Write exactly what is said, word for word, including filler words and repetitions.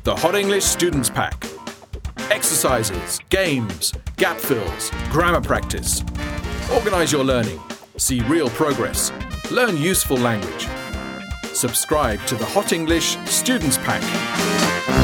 The Hot English Students Pack. Exercises, games, gap fills, grammar practice. Organise your learning. See real progress. Learn useful language. Subscribe to the Hot English Students Pack.